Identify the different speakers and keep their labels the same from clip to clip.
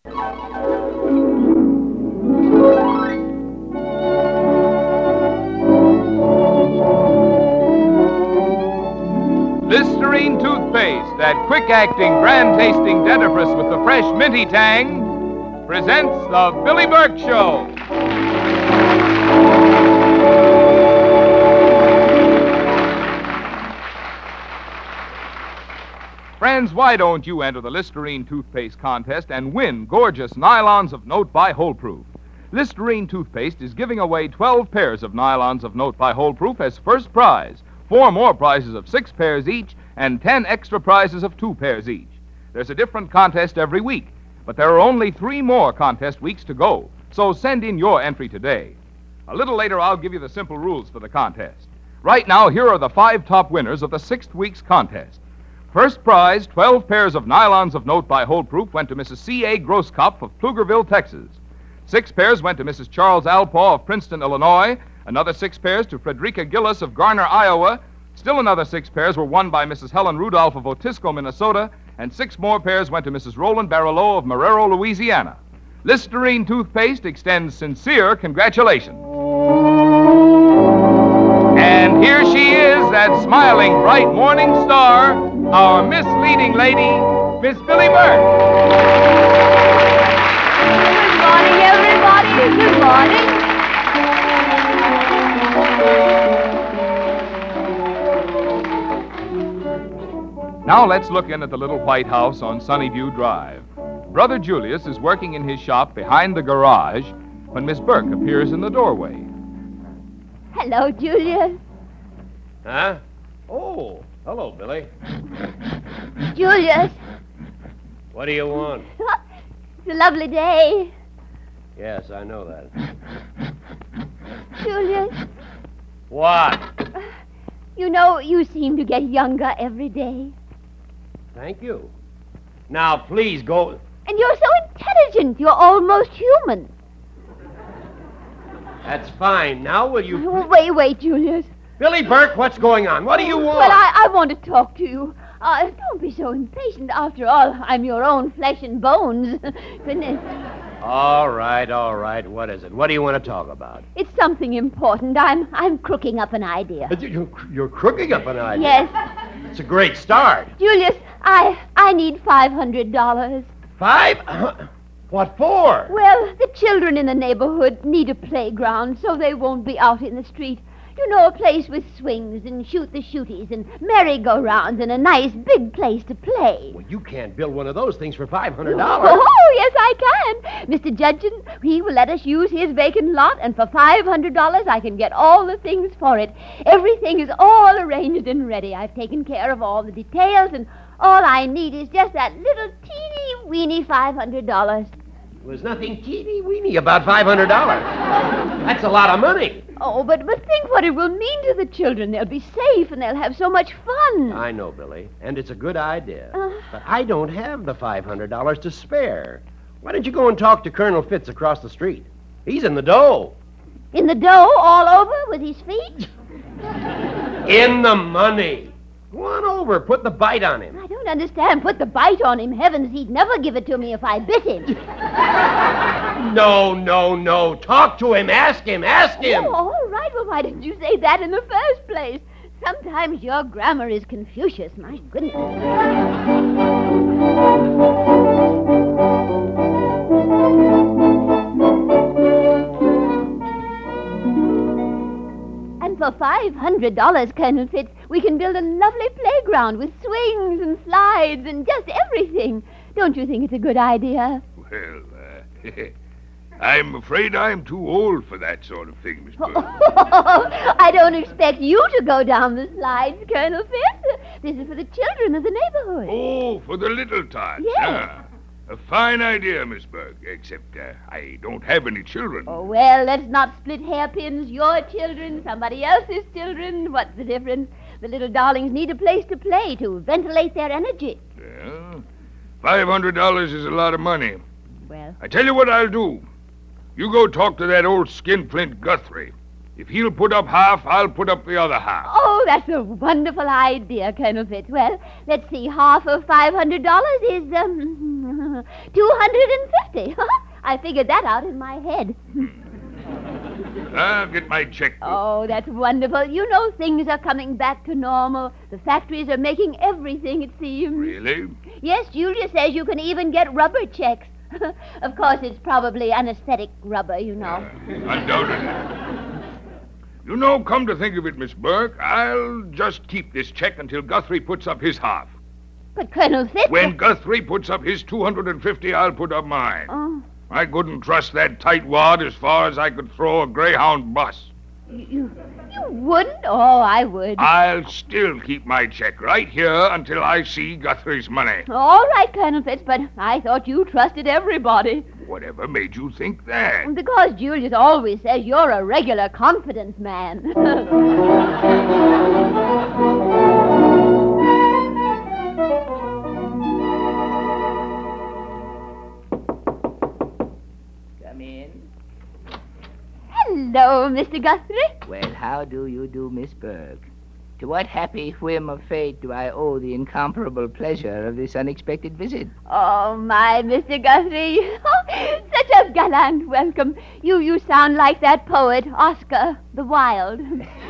Speaker 1: Listerine toothpaste, that quick-acting, grand-tasting dentifrice with the fresh minty tang, presents The Billy Burke Show. Friends, why don't you enter the Listerine toothpaste contest and win gorgeous nylons of Note by Holeproof? Listerine toothpaste is giving away 12 pairs of nylons of Note by Holeproof as first prize, 4 more prizes of 6 pairs each, and 10 extra prizes of 2 pairs each. There's a different contest every week, but there are only 3 more contest weeks to go, so send in your entry today. A little later, I'll give you the simple rules for the contest. Right now, here are the 5 top winners of the 6th week's contest. First prize, 12 pairs of nylons of Note by Holeproof, went to Mrs. C.A. Grosskopf of Pflugerville, Texas. 6 pairs went to Mrs. Charles Alpaw of Princeton, Illinois. Another 6 pairs to Frederica Gillis of Garner, Iowa. Still another 6 pairs were won by Mrs. Helen Rudolph of Otisco, Minnesota. And 6 more pairs went to Mrs. Roland Barreau of Marrero, Louisiana. Listerine toothpaste extends sincere congratulations. And here she is, that smiling, bright morning star, our misleading lady, Miss Billy Burke.
Speaker 2: Good morning, everybody. Good morning.
Speaker 1: Now let's look in at the little white house on Sunnyview Drive. Brother Julius is working in his shop behind the garage when Miss Burke appears in the doorway.
Speaker 2: Hello, Julius.
Speaker 3: Huh? Oh, hello, Billy.
Speaker 2: Julius.
Speaker 3: What do you want?
Speaker 2: It's a lovely day.
Speaker 3: Yes, I know that.
Speaker 2: Julius,
Speaker 3: What?
Speaker 2: you know, you seem to get younger every day.
Speaker 3: Thank you. Now, please go.
Speaker 2: And you're so intelligent. You're almost human.
Speaker 3: That's fine. Now, will you...
Speaker 2: Oh, wait, Julius.
Speaker 3: Billy Burke, what's going on? What do you want?
Speaker 2: Well, I want to talk to you. Don't be so impatient. After all, I'm your own flesh and bones. Goodness.
Speaker 3: All right. What is it? What do you want to talk about?
Speaker 2: It's something important. I'm crooking up an idea.
Speaker 3: You're crooking up an idea.
Speaker 2: Yes.
Speaker 3: It's a great start.
Speaker 2: Julius, I need $500.
Speaker 3: 5? What for?
Speaker 2: Well, the children in the neighborhood need a playground so they won't be out in the street. You know, a place with swings and shoot-the-shooties and merry-go-rounds and a nice big place to play.
Speaker 3: Well, you can't build one of those things for $500.
Speaker 2: Oh, yes, I can. Mr. Judson, he will let us use his vacant lot, and for $500, I can get all the things for it. Everything is all arranged and ready. I've taken care of all the details, and all I need is just that little teeny-weeny $500.
Speaker 3: There's nothing teeny-weeny about $500. That's a lot of money.
Speaker 2: Oh, but think what it will mean to the children. They'll be safe, and they'll have so much fun.
Speaker 3: I know, Billy, and it's a good idea. But I don't have the $500 to spare. Why don't you go and talk to Colonel Fitz across the street? He's in the dough.
Speaker 2: In the dough all over with his feet?
Speaker 3: In the money. Go on over. Put the bite on him.
Speaker 2: I don't understand. Put the bite on him. Heavens, he'd never give it to me if I bit him.
Speaker 3: No. Talk to him. Ask him.
Speaker 2: Oh, all right. Well, why didn't you say that in the first place? Sometimes your grammar is Confucius. My goodness. And for $500, Colonel Fitz, we can build a lovely playground with swings and slides and just everything. Don't you think it's a good idea?
Speaker 4: Well, I'm afraid I'm too old for that sort of thing, Miss Burke.
Speaker 2: I don't expect you to go down the slides, Colonel Fitz. This is for the children of the neighborhood.
Speaker 4: Oh, for the little tots.
Speaker 2: Yes.
Speaker 4: Ah, a fine idea, Miss Burke, except I don't have any children.
Speaker 2: Oh, well, let's not split hairpins. Your children, somebody else's children. What's the difference? The little darlings need a place to play, to ventilate their energy.
Speaker 4: Well, $500 is a lot of money.
Speaker 2: Well,
Speaker 4: I tell you what I'll do. You go talk to that old skinflint Guthrie. If he'll put up half, I'll put up the other half.
Speaker 2: Oh, that's a wonderful idea, Colonel Fitz. Well, let's see. Half of $500 is, $250. I figured that out in my head.
Speaker 4: I'll get my checkbook.
Speaker 2: Oh, that's wonderful. You know things are coming back to normal. The factories are making everything, it seems.
Speaker 4: Really?
Speaker 2: Yes, Julia says you can even get rubber checks. Of course, it's probably anesthetic rubber, you know.
Speaker 4: Undoubtedly. You know, come to think of it, Miss Burke, I'll just keep this check until Guthrie puts up his half.
Speaker 2: But Colonel Fitz...
Speaker 4: When Guthrie puts up his $250, I'll put up mine.
Speaker 2: Oh,
Speaker 4: I couldn't trust that tightwad as far as I could throw a Greyhound bus.
Speaker 2: you wouldn't? Oh, I would.
Speaker 4: I'll still keep my check right here until I see Guthrie's money.
Speaker 2: All right, Colonel Fitz, but I thought you trusted everybody.
Speaker 4: Whatever made you think that?
Speaker 2: Because Julius always says you're a regular confidence man.
Speaker 5: Come in.
Speaker 2: Hello, Mr. Guthrie.
Speaker 5: Well, how do you do, Miss Burke? To what happy whim of fate do I owe the incomparable pleasure of this unexpected visit?
Speaker 2: Oh, my, Mr. Guthrie. Such a gallant welcome. You sound like that poet, Oscar the Wild.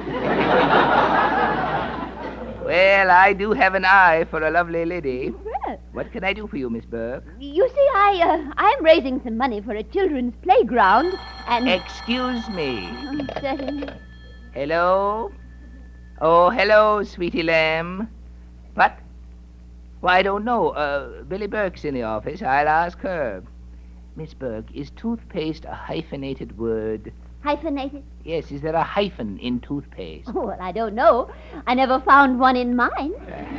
Speaker 5: Well, I do have an eye for a lovely lady.
Speaker 2: Well,
Speaker 5: What can I do for you, Miss Burke?
Speaker 2: you see, I'm raising some money for a children's playground, and...
Speaker 5: Excuse me.
Speaker 2: Certainly.
Speaker 5: Hello? Oh, hello, sweetie lamb. What? Why, I don't know. Billy Burke's in the office. I'll ask her. Miss Burke, is toothpaste a hyphenated word?
Speaker 2: Hyphenated?
Speaker 5: Yes, is there a hyphen in toothpaste?
Speaker 2: Oh, well, I don't know. I never found one in mine.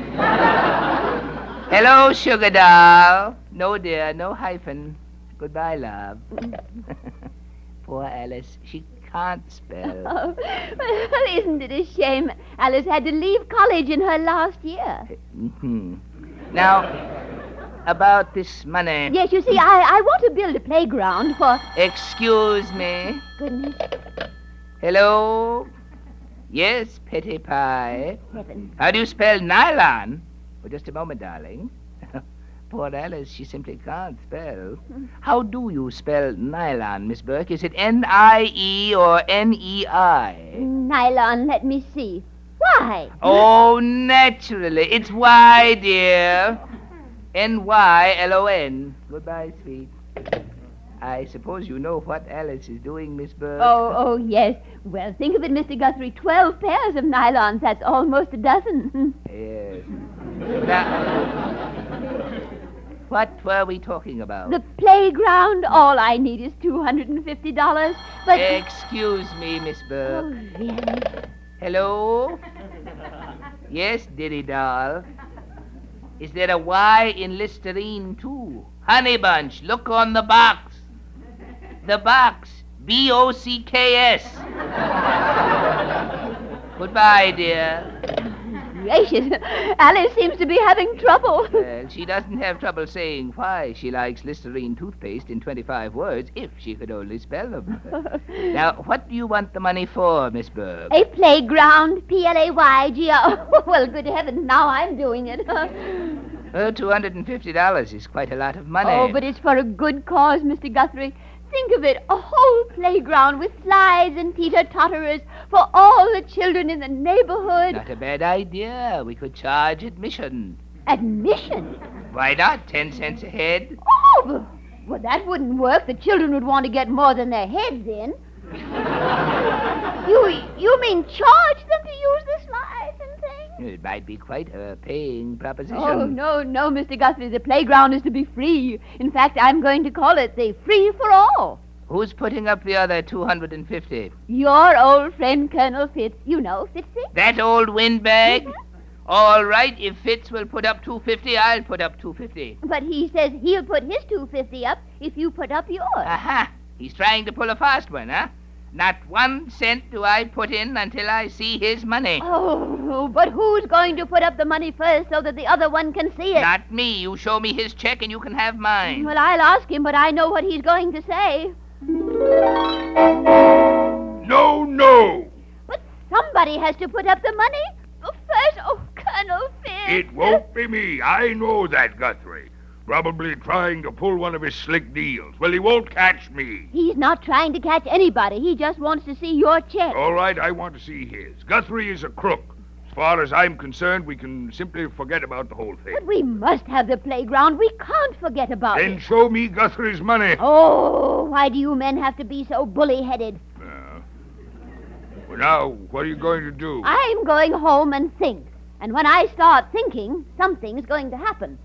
Speaker 5: Hello, sugar doll. No, dear, no hyphen. Goodbye, love. Poor Alice. She can't spell.
Speaker 2: Oh, well, isn't it a shame Alice had to leave college in her last year?
Speaker 5: Mm-hmm. Now, about this money.
Speaker 2: Yes, you see, I want to build a playground for...
Speaker 5: Excuse me.
Speaker 2: Goodness
Speaker 5: Hello? Yes, Petty Pie.
Speaker 2: heavens.
Speaker 5: How do you spell nylon? Well, just a moment, darling. Poor Alice, she simply can't spell. How do you spell nylon, Miss Burke? Is it N-I-E or N-E-I?
Speaker 2: Nylon, let me see. Why?
Speaker 5: Oh, naturally. It's Y, dear. N-Y-L-O-N. Goodbye, sweet. I suppose you know what Alice is doing, Miss Burke.
Speaker 2: Oh, yes. Well, think of it, Mr. Guthrie. 12 pairs of nylons. That's almost a dozen.
Speaker 5: Yes. Now, what were we talking about?
Speaker 2: The playground, all I need is $250. But...
Speaker 5: Excuse me, Miss
Speaker 2: Oh,
Speaker 5: Burke.
Speaker 2: really?
Speaker 5: Hello? Yes, dearie doll. Is there a Y in Listerine, too? Honey Bunch, look on the box. The box. B-O-C-K-S. Goodbye, dear.
Speaker 2: Gracious. Alice seems to be having trouble.
Speaker 5: Well, she doesn't have trouble saying why she likes Listerine toothpaste in 25 words, if she could only spell them. Now, what do you want the money for, Miss Burke?
Speaker 2: A playground, P-L-A-Y-G-R. Well, good heavens, now I'm doing it.
Speaker 5: $250 is quite a lot of money.
Speaker 2: Oh, but it's for a good cause, Mr. Guthrie. Think of it, a whole playground with slides and teeter-totterers for all the children in the neighborhood.
Speaker 5: Not a bad idea. We could charge admission.
Speaker 2: Admission?
Speaker 5: Why not? 10 cents a head?
Speaker 2: Oh, well, that wouldn't work. The children would want to get more than their heads in. You mean charge them to use the slides and things?
Speaker 5: It might be quite a paying proposition.
Speaker 2: Oh, no, Mr. Guthrie. The playground is to be free. In fact, I'm going to call it the Free for All.
Speaker 5: Who's putting up the other 250?
Speaker 2: Your old friend, Colonel Fitz. You know Fitzy?
Speaker 5: That old windbag? All right, if Fitz will put up 250, I'll put up 250.
Speaker 2: But he says he'll put his 250 up if you put up yours.
Speaker 5: Aha! He's trying to pull a fast one, huh? Not 1 cent do I put in until I see his money.
Speaker 2: Oh, but who's going to put up the money first so that the other one can see it?
Speaker 5: Not me. You show me his check and you can have mine.
Speaker 2: Well, I'll ask him, but I know what he's going to say.
Speaker 4: No, no.
Speaker 2: Somebody has to put up the money. But first, Colonel Fitz.
Speaker 4: It won't be me. I know that, Guthrie. Probably trying to pull one of his slick deals. Well, he won't catch me.
Speaker 2: He's not trying to catch anybody. He just wants to see your check.
Speaker 4: All right, I want to see his. Guthrie is a crook. As far as I'm concerned, we can simply forget about the whole thing.
Speaker 2: But we must have the playground. We can't forget about
Speaker 4: Then
Speaker 2: it.
Speaker 4: show me Guthrie's money.
Speaker 2: Oh, why do you men have to be so bully-headed?
Speaker 4: Well, now, what are you going to do?
Speaker 2: I'm going home and think. And when I start thinking, something's going to happen.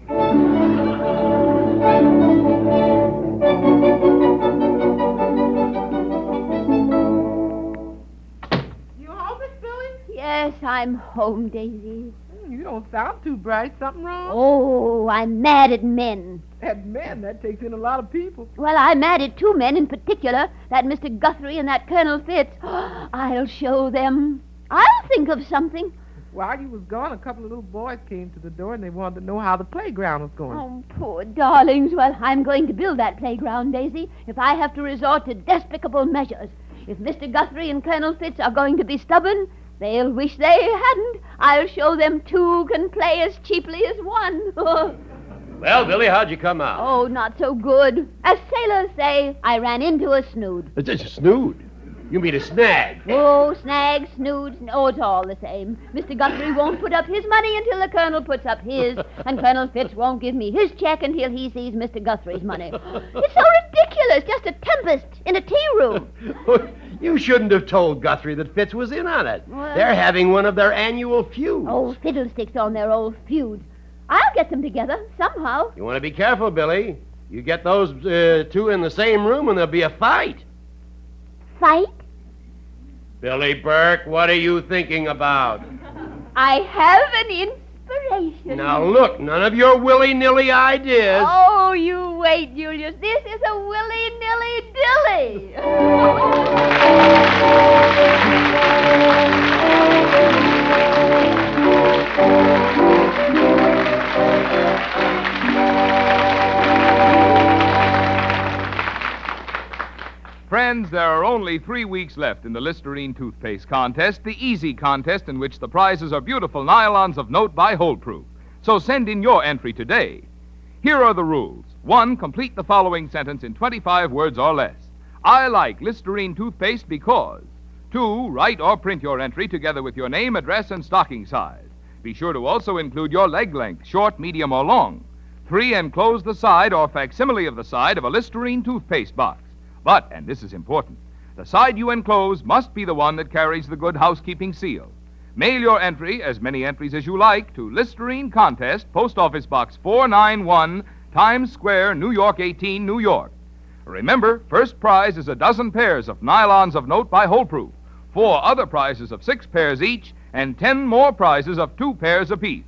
Speaker 6: You home, Miss Billy?
Speaker 2: Yes, I'm home, Daisy.
Speaker 6: You don't sound too bright. Something wrong?
Speaker 2: Oh, I'm mad at men.
Speaker 6: That man, that takes in a lot of people.
Speaker 2: Well, I'm mad at two men in particular, that Mr. Guthrie and that Colonel Fitz. I'll show them. I'll think of something.
Speaker 6: While you was gone, a couple of little boys came to the door, and they wanted to know how the playground was going.
Speaker 2: Oh, poor darlings. Well, I'm going to build that playground, Daisy, if I have to resort to despicable measures. If Mr. Guthrie and Colonel Fitz are going to be stubborn, they'll wish they hadn't. I'll show them two can play as cheaply as one.
Speaker 3: Well, Billy, how'd you come out?
Speaker 2: Oh, not so good. As sailors say, I ran into a snood.
Speaker 3: It's a snood. You mean a snag.
Speaker 2: Oh, snags, snoods, oh, it's all the same. Mr. Guthrie won't put up his money until the Colonel puts up his, and Colonel Fitz won't give me his check until he sees Mr. Guthrie's money. It's so ridiculous, just a tempest in a tea room.
Speaker 3: You shouldn't have told Guthrie that Fitz was in on it.
Speaker 2: Well-
Speaker 3: They're having one of their annual feuds.
Speaker 2: Oh, fiddlesticks on their old feuds. I'll get them together, somehow.
Speaker 3: You want to be careful, Billy. You get those two in the same room and there'll be a fight.
Speaker 2: Fight?
Speaker 3: Billy Burke, what are you thinking about?
Speaker 2: I have an inspiration.
Speaker 3: Now, look, none of your willy-nilly ideas.
Speaker 2: Oh, you wait, Julius. This is a willy-nilly
Speaker 1: Friends, there are only 3 weeks left in the Listerine toothpaste contest, the easy contest in which the prizes are beautiful nylons of note by Holdproof. So send in your entry today. Here are the rules. 1, complete the following sentence in 25 words or less. I like Listerine toothpaste because. 2, write or print your entry together with your name, address, and stocking size. Be sure to also include your leg length, short, medium, or long. 3, enclose the side or facsimile of the side of a Listerine toothpaste box. But, and this is important, the side you enclose must be the one that carries the Good Housekeeping seal. Mail your entry, as many entries as you like, to Listerine Contest, Post Office Box 491, Times Square, New York 18, New York. Remember, first prize is a dozen pairs of nylons of note by Holdproof, 4 other prizes of 6 pairs each, and 10 more prizes of 2 pairs apiece.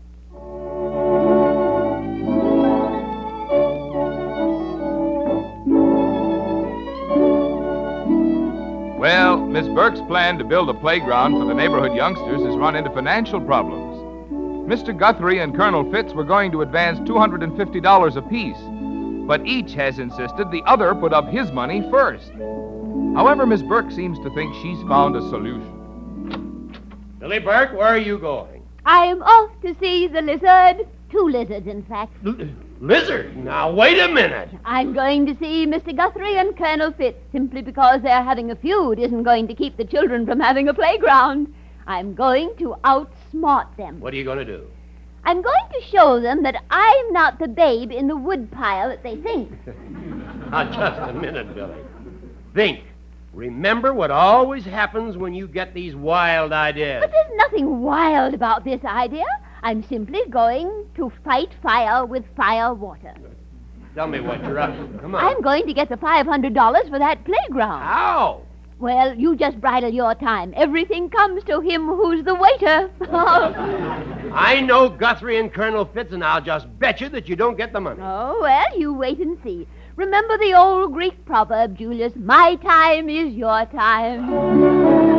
Speaker 1: Well, Miss Burke's plan to build a playground for the neighborhood youngsters has run into financial problems. Mr. Guthrie and Colonel Fitz were going to advance $250 apiece, but each has insisted the other put up his money first. However, Miss Burke seems to think she's found a solution.
Speaker 3: Billy Burke, where are you going?
Speaker 2: I'm off to see the lizard. 2 lizards, in fact.
Speaker 3: Lizard? Now, wait a minute.
Speaker 2: I'm going to see Mr. Guthrie and Colonel Fitz simply because they're having a feud isn't going to keep the children from having a playground. I'm going to outsmart them.
Speaker 3: What are you going to do?
Speaker 2: I'm going to show them that I'm not the babe in the woodpile that they think.
Speaker 3: Now, just a minute, Billy. Think. Remember what always happens when you get these wild ideas.
Speaker 2: But there's nothing wild about this idea. I'm simply going to fight fire with fire water.
Speaker 3: Tell me what you're up to. Come on.
Speaker 2: I'm going to get the $500 for that playground.
Speaker 3: How?
Speaker 2: Well, you just bridle your time. Everything comes to him who's the waiter.
Speaker 3: I know Guthrie and Colonel Fitz, and I'll just bet you that you don't get the money.
Speaker 2: Oh, well, you wait and see. Remember the old Greek proverb, Julius. My time is your time.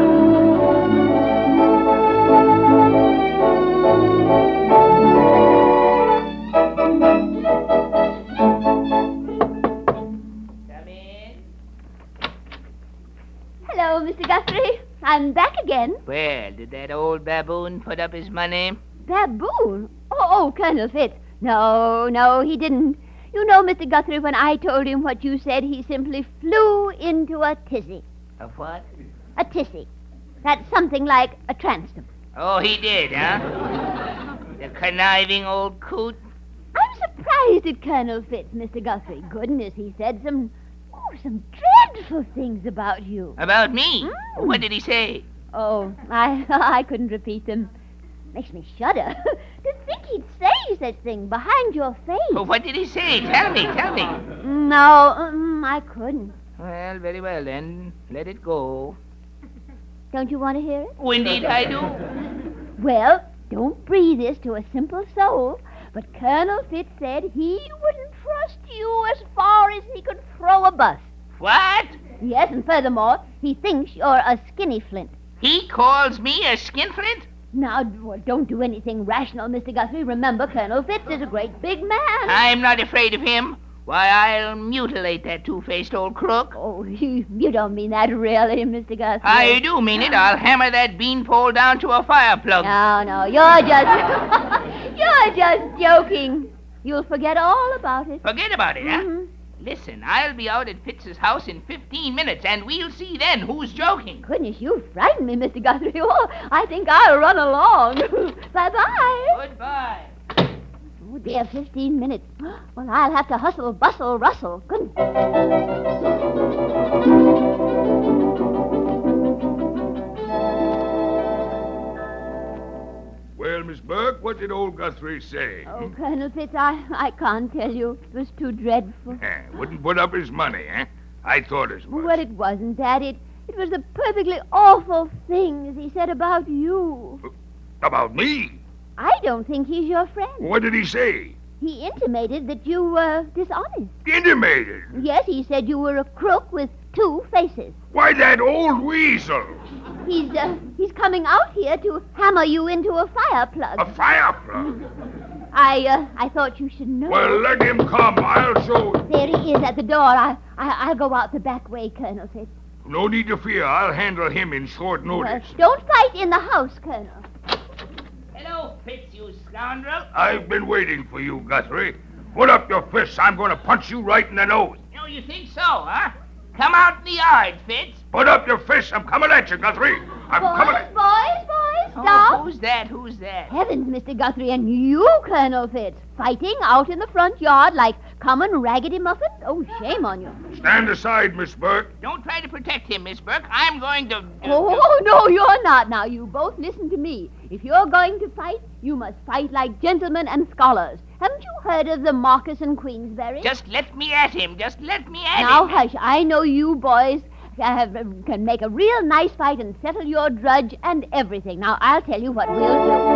Speaker 2: Hello, Mr. Guthrie. I'm back again.
Speaker 5: Well, did that old baboon put up his money?
Speaker 2: Baboon? Oh, Colonel Fitz. No, he didn't. You know, Mr. Guthrie, when I told him what you said, he simply flew into a tizzy.
Speaker 5: A what?
Speaker 2: A tizzy. That's something like a transom.
Speaker 5: Oh, he did, huh? The conniving old coot.
Speaker 2: I'm surprised at Colonel Fitz, Mr. Guthrie. Goodness, he said some dreadful things about you.
Speaker 5: About me?
Speaker 2: Mm.
Speaker 5: What did he say?
Speaker 2: Oh, I couldn't repeat them. Makes me shudder. To think he'd say such thing behind your face.
Speaker 5: Oh, what did he say? Tell me.
Speaker 2: No, I couldn't.
Speaker 5: Well, very well then. Let it go.
Speaker 2: Don't you want to hear it?
Speaker 5: Oh, indeed I do.
Speaker 2: Well, don't breathe this to a simple soul, but Colonel Fitz said he wouldn't trust you as far as he could throw a bus.
Speaker 5: What?
Speaker 2: Yes, and furthermore, he thinks you're a skinny flint.
Speaker 5: He calls me a skinflint?
Speaker 2: Now, don't do anything rational, Mr. Guthrie. Remember, Colonel Fitz is a great big man.
Speaker 5: I'm not afraid of him. Why, I'll mutilate that two-faced old crook.
Speaker 2: Oh, you don't mean that really, Mr. Guthrie.
Speaker 5: I do mean it. I'll hammer that beanpole down to a fire plug.
Speaker 2: No, you're just... you're just joking. You'll forget all about it.
Speaker 5: Forget about it, huh?
Speaker 2: Mhm.
Speaker 5: Listen, I'll be out at Fitz's house in 15 minutes, and we'll see then who's joking.
Speaker 2: Goodness, you frightened me, Mr. Guthrie. Oh, I think I'll run along. Bye-bye.
Speaker 5: Goodbye.
Speaker 2: Oh, dear, 15 minutes. Well, I'll have to hustle, bustle, rustle. Goodness.
Speaker 4: Well, Miss Burke, what did old Guthrie say?
Speaker 2: Oh, Colonel Fitz, I can't tell you. It was too dreadful.
Speaker 4: Wouldn't put up his money, eh? I thought as much.
Speaker 2: Well, it wasn't that. It was the perfectly awful things he said about you.
Speaker 4: About me?
Speaker 2: I don't think he's your friend.
Speaker 4: What did he say?
Speaker 2: He intimated that you were dishonest.
Speaker 4: Intimated?
Speaker 2: Yes, he said you were a crook with two faces.
Speaker 4: Why, that old weasel.
Speaker 2: He's coming out here to hammer you into a fire plug.
Speaker 4: A fire plug?
Speaker 2: I thought you should know.
Speaker 4: Well, let him come. I'll show him.
Speaker 2: There he is at the door. I'll go out the back way, Colonel Fitz.
Speaker 4: No need to fear. I'll handle him in short notice.
Speaker 2: Don't fight in the house, Colonel.
Speaker 5: Hello, Fitz, you scoundrel.
Speaker 4: I've been waiting for you, Guthrie. Put up your fists. I'm going to punch you right in the nose.
Speaker 5: Oh, you think so, huh? Come out in the yard, Fitz.
Speaker 4: Put up your fists. I'm coming at you, Guthrie. I'm coming at
Speaker 2: Boys,
Speaker 5: Oh,
Speaker 2: stop.
Speaker 5: who's that?
Speaker 2: Heavens, Mr. Guthrie, and you, Colonel Fitz, fighting out in the front yard like common raggedy muffins? Oh, shame on you.
Speaker 4: Stand aside, Miss Burke.
Speaker 5: Don't try to protect him, Miss Burke. I'm going to...
Speaker 2: Oh, no, you're not. Now, you both listen to me. If you're going to fight, you must fight like gentlemen and scholars. Haven't you heard of the Marquis and Queensberry?
Speaker 5: Just let me at him. Just let me at
Speaker 2: Now,
Speaker 5: him.
Speaker 2: hush. I know you boys can make a real nice fight and settle your drudge and everything. Now, I'll tell you what we'll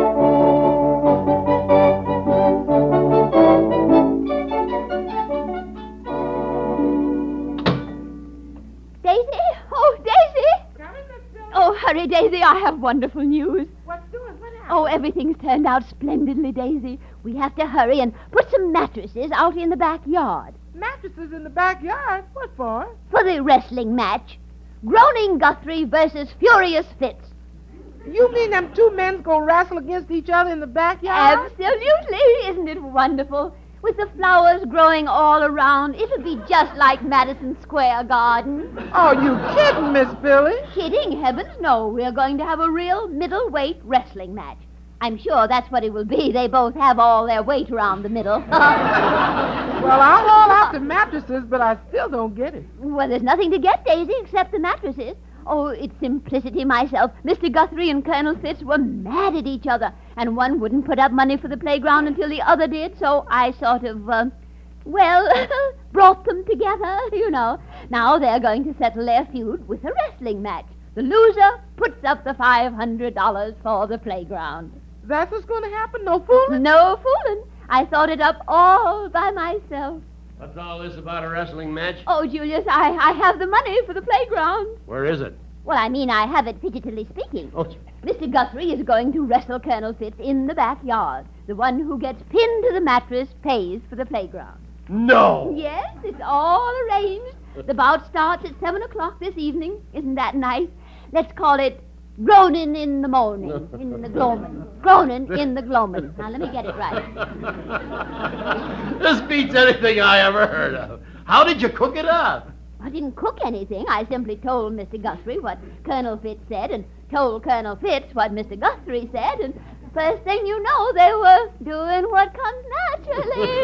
Speaker 2: do. Daisy? Oh, Daisy! Oh, hurry, Daisy. I have wonderful news.
Speaker 6: What's doing? What happened?
Speaker 2: Oh, everything's turned out splendidly, Daisy. We have to hurry and put some mattresses out in the backyard.
Speaker 6: Mattresses in the backyard? What for?
Speaker 2: For the wrestling match. Groaning Guthrie versus Furious Fitz.
Speaker 6: You mean them two men go wrestle against each other in the backyard?
Speaker 2: Absolutely. Isn't it wonderful? With the flowers growing all around, it'll be just like Madison Square Garden.
Speaker 6: Oh, you kidding, Miss Billy?
Speaker 2: Kidding? Heavens, no. We're going to have a real middleweight wrestling match. I'm sure that's what it will be. They both have all their weight around the middle.
Speaker 6: Well, I'll haul out the mattresses, but I still don't get it.
Speaker 2: Well, there's nothing to get, Daisy, except the mattresses. Oh, it's simplicity myself. Mr. Guthrie and Colonel Fitz were mad at each other, and one wouldn't put up money for the playground until the other did, so I sort of, brought them together, you know. Now they're going to settle their feud with a wrestling match. The loser puts up the $500 for the playground.
Speaker 6: That's what's going to happen? No fooling?
Speaker 2: No fooling. I thought it up all by myself.
Speaker 3: What's all this about a wrestling match?
Speaker 2: Oh, Julius, I have the money for the playground.
Speaker 3: Where is it?
Speaker 2: Well, I mean, I have it figuratively speaking.
Speaker 3: Oh,
Speaker 2: Mr. Guthrie is going to wrestle Colonel Fitz in the backyard. The one who gets pinned to the mattress pays for the playground.
Speaker 3: no!
Speaker 2: Yes, it's all arranged. The bout starts at 7 o'clock this evening. Isn't that nice? Let's call it Groaning in the morning, in the gloaming. Groaning in the gloaming. Now, let me get it right.
Speaker 3: This beats anything I ever heard of. How did you cook it up?
Speaker 2: I didn't cook anything. I simply told Mr. Guthrie what Colonel Fitz said and told Colonel Fitz what Mr. Guthrie said, and first thing you know, they were doing what comes naturally.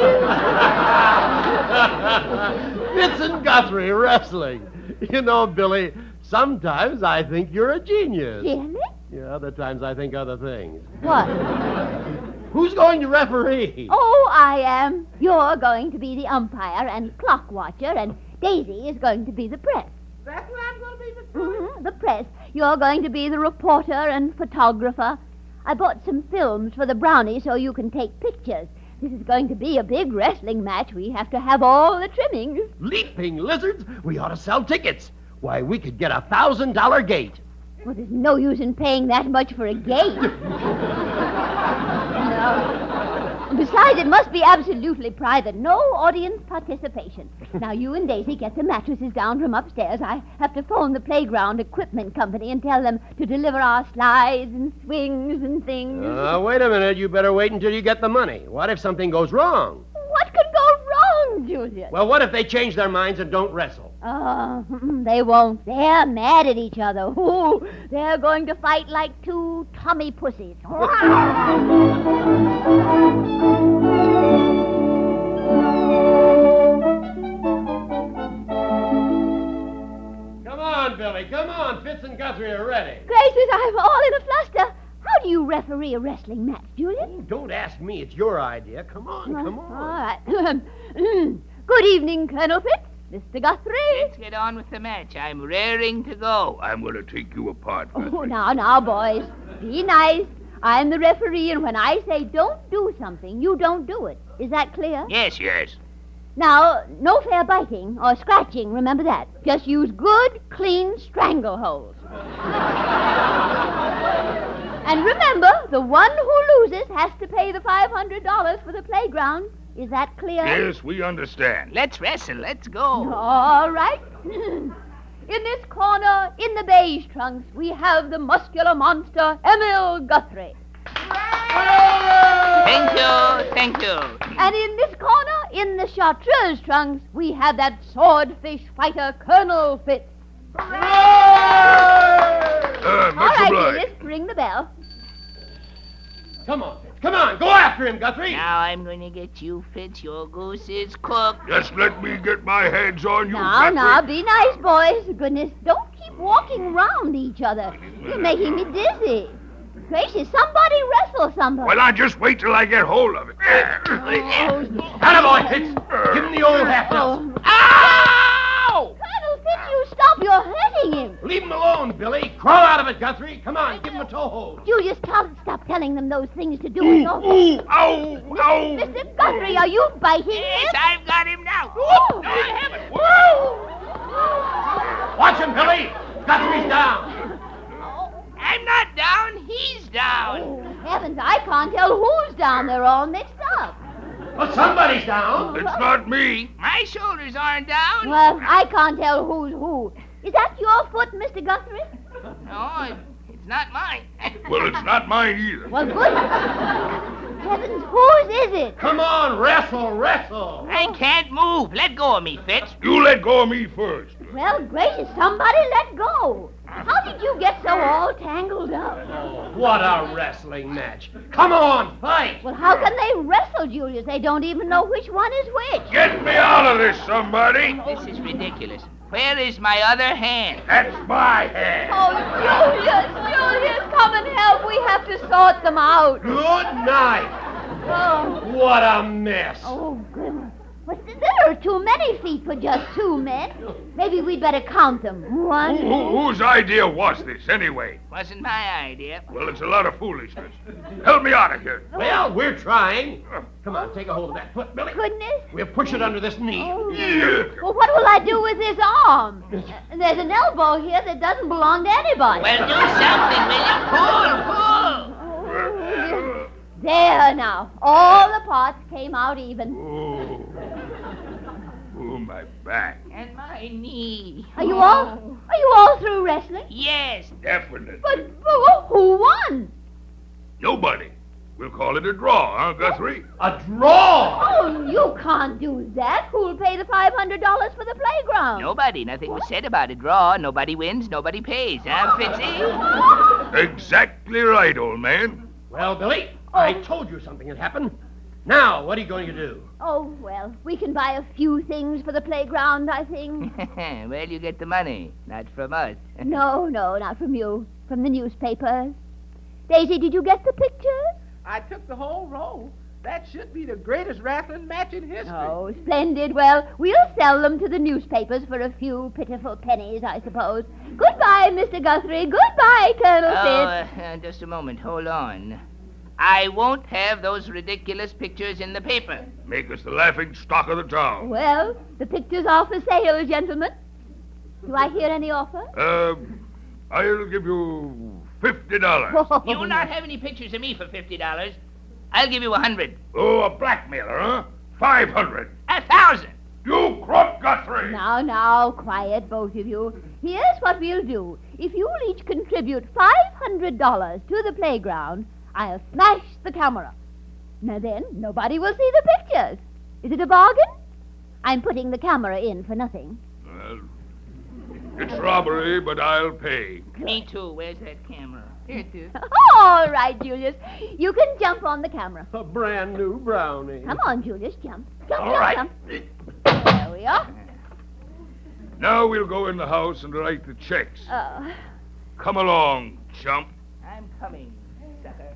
Speaker 3: Fitz and Guthrie wrestling. You know, Billy, sometimes I think you're a genius.
Speaker 2: Really?
Speaker 3: Yeah, other times I think other things.
Speaker 2: What?
Speaker 3: Who's going to referee?
Speaker 2: Oh, I am. You're going to be the umpire and clock watcher, and Daisy is going to be the press.
Speaker 6: That's what I'm going to be, Miss
Speaker 2: Mm-hmm, the press. You're going to be the reporter and photographer. I bought some films for the brownie so you can take pictures. This is going to be a big wrestling match. We have to have all the trimmings.
Speaker 3: Leaping lizards? We ought to sell tickets. Why, we could get $1,000 gate.
Speaker 2: Well, there's no use in paying that much for a gate. No. Besides, it must be absolutely private. No audience participation. Now, you and Daisy get the mattresses down from upstairs. I have to phone the playground equipment company and tell them to deliver our slides and swings and things.
Speaker 3: Wait a minute. You better wait until you get the money. What if something goes wrong?
Speaker 2: What could go wrong, Julius?
Speaker 3: Well, what if they change their minds and don't wrestle?
Speaker 2: They won't. They're mad at each other. Ooh, they're going to fight like two Tommy pussies.
Speaker 3: Come on, Billy. Come on. Fitz and Guthrie are ready.
Speaker 2: Gracious, I'm all in a fluster. How do you referee a wrestling match, Julius?
Speaker 3: Oh, don't ask me. It's your idea. Come on, come on.
Speaker 2: All right. Good evening, Colonel Fitz. Mr. Guthrie.
Speaker 5: Let's get on with the match. I'm raring to go.
Speaker 4: I'm going to take you apart,
Speaker 2: Oh,
Speaker 4: Guthrie.
Speaker 2: now, boys. Be nice. I'm the referee, and when I say don't do something, you don't do it. Is that clear?
Speaker 5: Yes.
Speaker 2: Now, no fair biting or scratching, remember that. Just use good, clean strangleholds. And remember, the one who loses has to pay the $500 for the playground. Is that clear?
Speaker 4: Yes, we understand.
Speaker 5: Let's wrestle. Let's go.
Speaker 2: All right. In this corner, in the beige trunks, we have the muscular monster, Emil Guthrie.
Speaker 5: Thank you.
Speaker 2: And in this corner, in the chartreuse trunks, we have that swordfish fighter, Colonel Fitz.
Speaker 4: Much
Speaker 2: All right,
Speaker 4: obliged.
Speaker 2: Julius, ring the bell.
Speaker 3: Come on, Fitz. Come on. Go after him, Guthrie.
Speaker 5: Now I'm going to get you, Fitz. Your goose is cooked.
Speaker 4: Just let me get my hands on you,
Speaker 2: Now,
Speaker 4: Guthrie.
Speaker 2: be nice, boys. Goodness, don't keep walking around each other. You're making me dizzy. Gracious, somebody wrestle somebody.
Speaker 4: Well, now just wait till I get hold of it.
Speaker 3: Attaboy, Fitz. Give him the old half Nelson.
Speaker 5: Ow!
Speaker 2: Colonel Fitz, you stop. You're hurting him.
Speaker 3: Leave him alone, Billy. Crawl out of it, Guthrie. Come on, give him a toe hold.
Speaker 2: Julius, stop telling them those things to do.
Speaker 4: Ooh,
Speaker 2: No.
Speaker 4: ooh, ow, ow.
Speaker 2: Mr. Guthrie, are you biting
Speaker 5: Yes,
Speaker 2: him?
Speaker 5: I've got him now.
Speaker 2: Oh.
Speaker 5: No, I haven't.
Speaker 3: Watch him, Billy. Guthrie's down.
Speaker 5: I'm not down. He's down.
Speaker 2: Oh, heavens, I can't tell who's down. They're all mixed up.
Speaker 3: Well, somebody's down.
Speaker 4: It's not me.
Speaker 5: My shoulders aren't down.
Speaker 2: Well, I can't tell who's who. Is that your foot, Mr. Guthrie?
Speaker 5: No, it's not mine.
Speaker 4: Well, it's not mine either.
Speaker 2: Well, good. Heavens, whose is it?
Speaker 3: Come on, wrestle.
Speaker 5: I can't move. Let go of me, Fitz.
Speaker 4: You let go of me first.
Speaker 2: Well, gracious, somebody let go. How did you get so all tangled up?
Speaker 3: Oh, what a wrestling match. Come on, fight.
Speaker 2: Well, how can they wrestle, Julius? They don't even know which one is which.
Speaker 4: Get me out of this, somebody.
Speaker 5: This is ridiculous. Where is my other hand?
Speaker 4: That's my hand.
Speaker 2: Oh, Julius, come and help. We have to sort them out.
Speaker 3: Good night.
Speaker 2: Oh,
Speaker 3: What a mess.
Speaker 2: oh, goodness. There are too many feet for just two men. Maybe we'd better count them. One.
Speaker 4: Whose idea was this, anyway?
Speaker 5: Wasn't my idea.
Speaker 4: Well, it's a lot of foolishness. Help me out of here.
Speaker 3: Well, we're trying. Come on, take a hold of that foot, Billy.
Speaker 2: Goodness.
Speaker 3: We'll push it under this knee.
Speaker 2: Oh.
Speaker 4: Yeah.
Speaker 2: Well, what will I do with this arm? There's an elbow here that doesn't belong to anybody.
Speaker 5: Well, do something, will you? Pull.
Speaker 2: Oh, there now. All the parts came out even.
Speaker 4: Oh, my back.
Speaker 5: And my knee.
Speaker 2: Are you all through wrestling?
Speaker 5: Yes.
Speaker 4: Definitely.
Speaker 2: But who won?
Speaker 4: Nobody. We'll call it a draw, huh, Guthrie?
Speaker 3: A draw!
Speaker 2: Oh, you can't do that. Who'll pay the $500 for the playground?
Speaker 5: Nobody. Nothing was said about a draw. Nobody wins, nobody pays. Huh, Fitzy?
Speaker 4: Exactly right, old man.
Speaker 3: Well, Billy, I told you something had happened. Now, what are you going to do?
Speaker 2: Oh, well, we can buy a few things for the playground, I think.
Speaker 5: Well, you get the money. Not from us.
Speaker 2: No, not from you. From the newspapers. Daisy, did you get the pictures?
Speaker 6: I took the whole roll. That should be the greatest wrestling match in history.
Speaker 2: Oh, splendid. Well, we'll sell them to the newspapers for a few pitiful pennies, I suppose. Goodbye, Mr. Guthrie. Goodbye, Colonel Fitz.
Speaker 5: Just a moment. Hold on. I won't have those ridiculous pictures in the paper.
Speaker 4: Make us the laughing stock of the town.
Speaker 2: Well, the pictures are for sale, gentlemen. Do I hear any offer?
Speaker 4: I'll give you $50.
Speaker 5: You'll not have any pictures of me for $50. I'll give you 100.
Speaker 4: Oh, a blackmailer, huh? 500.
Speaker 5: 1,000.
Speaker 4: You crook, Guthrie!
Speaker 2: Now, quiet, both of you. Here's what we'll do. If you'll each contribute $500 to the playground, I'll smash the camera. Now then, nobody will see the pictures. Is it a bargain? I'm putting the camera in for nothing.
Speaker 4: Well, it's robbery, but I'll pay.
Speaker 5: Me too. Where's that camera?
Speaker 6: Here it is.
Speaker 2: All right, Julius. You can jump on the camera.
Speaker 3: A brand new brownie.
Speaker 2: Come on, Julius, jump.
Speaker 3: All right.
Speaker 2: Jump. There we are.
Speaker 4: Now we'll go in the house and write the checks. Come along, chump.
Speaker 5: I'm coming, sucker.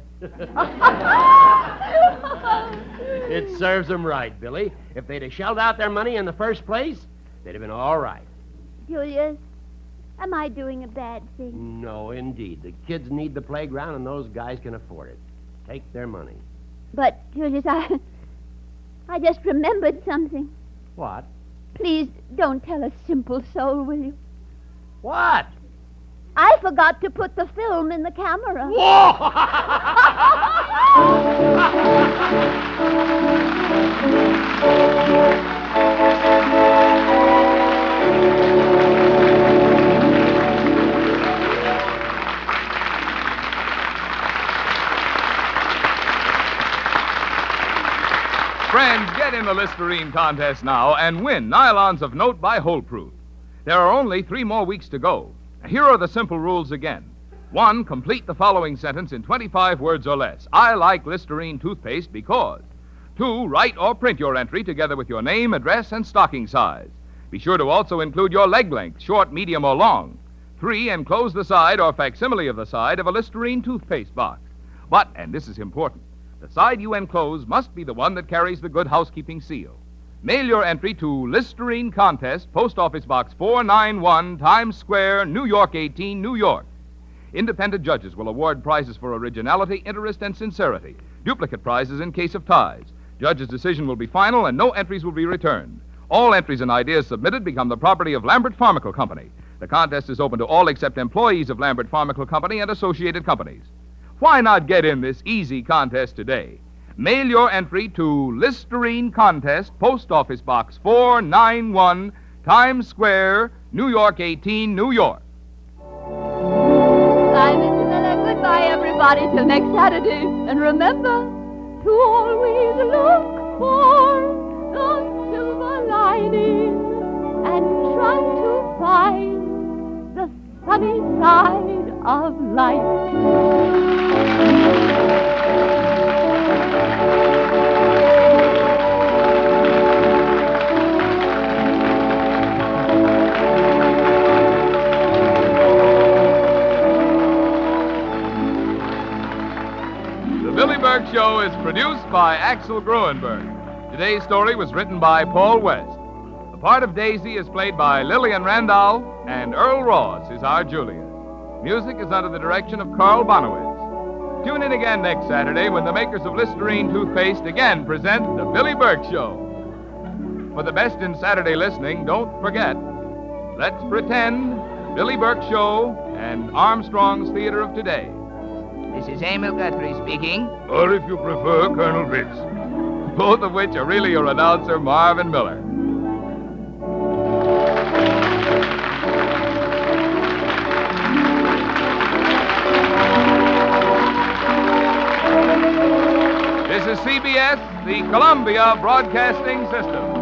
Speaker 3: It serves them right, Billy. If they'd have shelled out their money in the first place, they'd have been all right.
Speaker 2: Julius, am I doing a bad thing?
Speaker 3: No, indeed. The kids need the playground, and those guys can afford it. Take their money.
Speaker 2: But, Julius, I just remembered something.
Speaker 3: What?
Speaker 2: Please don't tell a simple soul, will you?
Speaker 3: What?
Speaker 2: I forgot to put the film in the camera.
Speaker 1: Friends, get in the Listerine contest now and win nylons of note by Holproof. There are only 3 more weeks to go. Here are the simple rules again. 1, complete the following sentence in 25 words or less. I like Listerine toothpaste because. 2, write or print your entry together with your name, address, and stocking size. Be sure to also include your leg length, short, medium, or long. 3, enclose the side or facsimile of the side of a Listerine toothpaste box. But, and this is important, the side you enclose must be the one that carries the Good Housekeeping seal. Mail your entry to Listerine Contest, Post Office Box 491, Times Square, New York 18, New York. Independent judges will award prizes for originality, interest, and sincerity. Duplicate prizes in case of ties. Judge's decision will be final and no entries will be returned. All entries and ideas submitted become the property of Lambert Pharmacal Company. The contest is open to all except employees of Lambert Pharmacal Company and associated companies. Why not get in this easy contest today? Mail your entry to Listerine Contest, Post Office Box 491, Times Square, New York 18, New York.
Speaker 2: Bye, Mr. Miller. Goodbye, everybody, till next Saturday. And remember to always look for the silver lining and try to find the sunny side of life.
Speaker 1: The Billy Burke Show is produced by Axel Gruenberg. Today's story was written by Paul West. The part of Daisy is played by Lillian Randall, and Earl Ross is our Julius. Music is under the direction of Carl Bonowitz. Tune in again next Saturday when the makers of Listerine toothpaste again present The Billy Burke Show. For the best in Saturday listening, don't forget, Let's Pretend, Billy Burke Show, and Armstrong's Theater of Today.
Speaker 5: This is Emil Guthrie speaking.
Speaker 4: Or if you prefer, Colonel Fitz.
Speaker 1: Both of which are really your announcer, Marvin Miller. This is CBS, the Columbia Broadcasting System.